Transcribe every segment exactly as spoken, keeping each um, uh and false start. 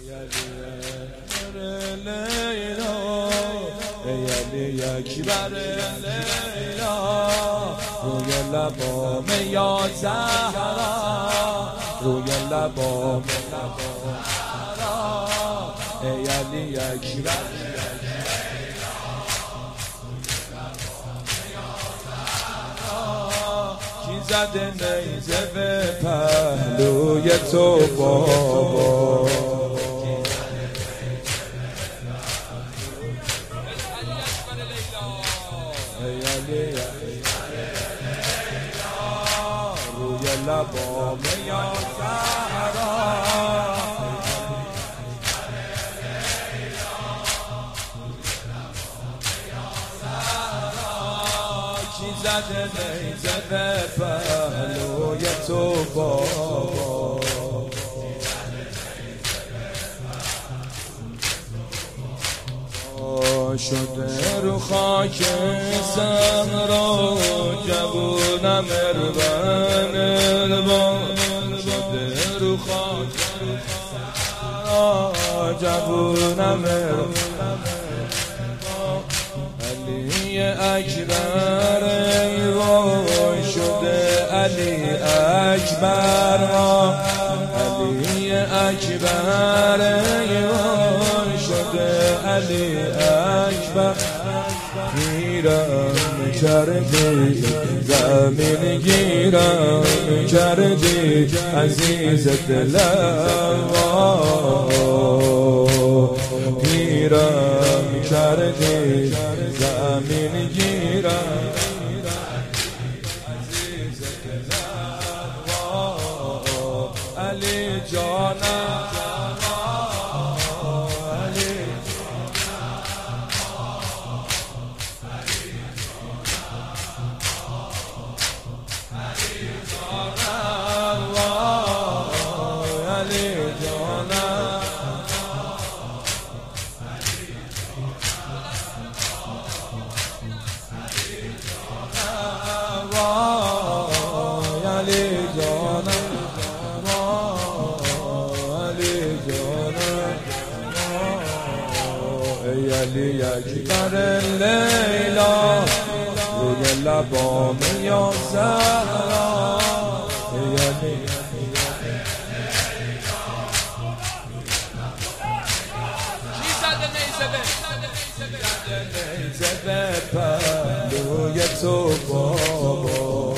لیلا ای علی اکبر لیلا روی لبام یا زهرا روی لبام ای علی اکبر کی زده نیزه به پهلوی تو بابا ای علی روی لبام یا زهرا کی زده نیزه به پهلوی تو بابا شده رو خاک صحرا جوونم اربن اربان شده رو خاک صحرا جوونم اربن علی اکبر ای وای شده علی اکبر علی اکبر ای وای شده علی اکبر گیرم کردی زمین گیرم کردی عزیز دلم گیرم کردی زمین گیرم عزیز دلم علی جانم ای علی اکبر لیلا روی لبام یا زهرا ای علی کی زده نیزه به پهلوی تو بابا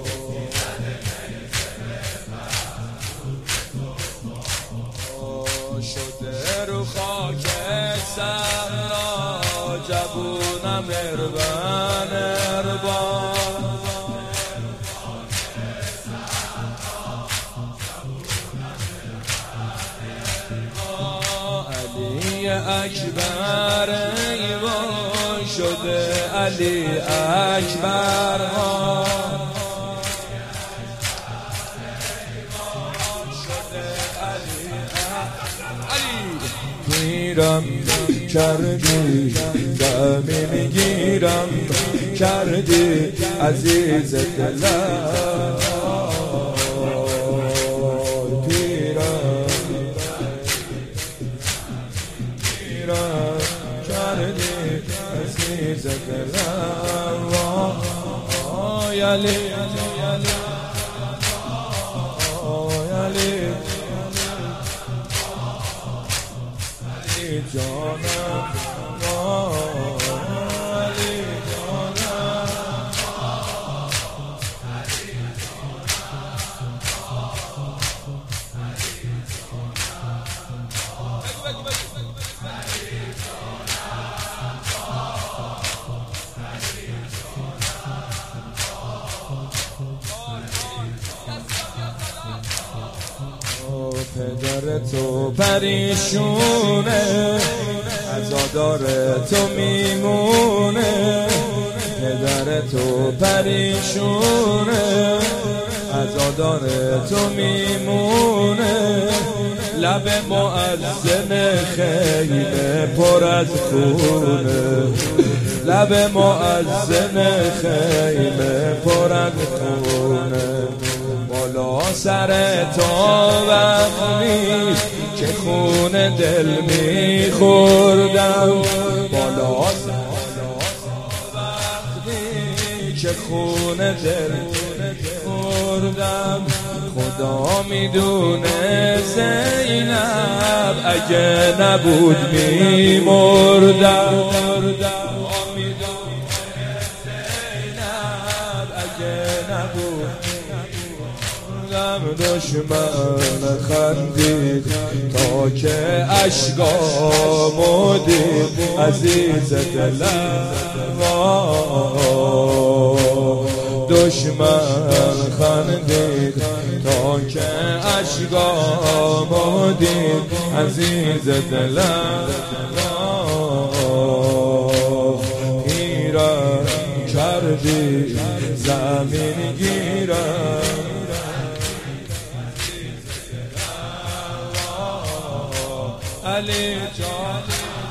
شده رو خاک صحرا جوونم اربن اربان علی اکبر ای وای شده علی اکبر گیرم کردی زمین گیرم کردی عزیز دلم گیرم گیرم کردی عزیز دلم آی علی آی علی جانم علی جانم پدر تو پریشونه عزادار تو میمونه پدر تو پریشونه عزادار تو میمونه لب مؤذن خیمه پر از خونه لب مؤذن خیمه پر از خونه بالا سر تا وقت نیست که خون خون دل میخوردم بالا وقتی که خون دل خوردم خدا میدونه زینب اگه نبود میمردم دشمن خندید تا که اشکامو دید عزیز دلم دشمن خندید تا که اشکامو دید عزیز دلم پیرم کردی زمین گیرم علی جان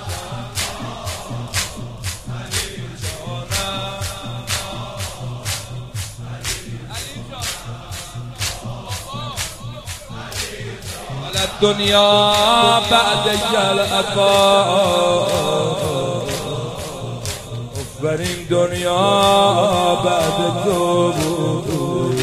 الدنیا بعد الافا بریم دنیا بعد تو بود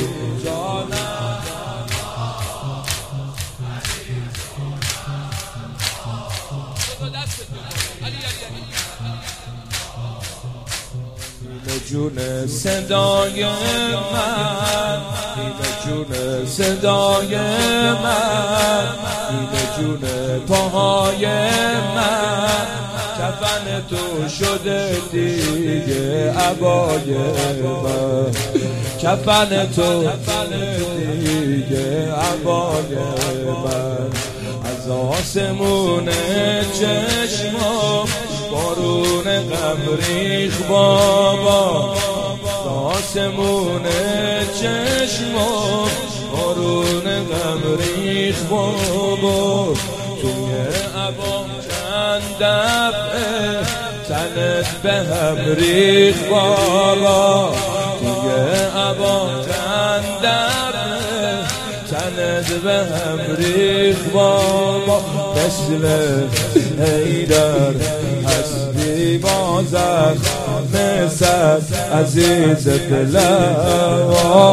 جون صدای من نیمه جون صدای من نیمه جون پاهای من کفن تو شده دیگه عبای من کفن تو دیگه عبای من از آسمون چشمم بارون غم ریخ بابا آسمون چشمم بارون غم ریخ بابا توی عبام چند دفعه تنت به هم ریخ بابا توی عبام چند دفعه تنت به هم ریخ بابا مثل حیدر هستی با زخم سر عزیز دلم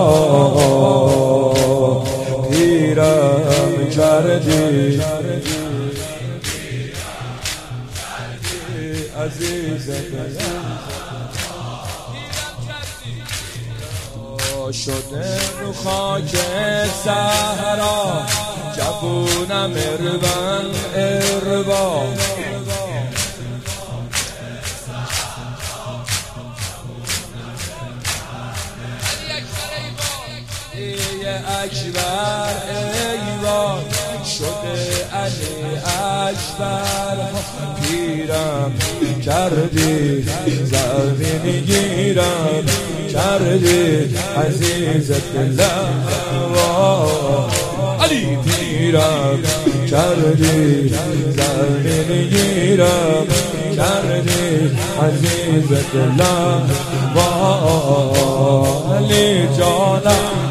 پیرم کردی عزیز دلم شده رو خاک صحرا جوونم اربن اربا اکبر ایوان شده علی اکبر پیرم کردی زمین گیرم کردی عزیز دلم علی پیرم کردی زمین گیرم کردی عزیز دلم علی جانم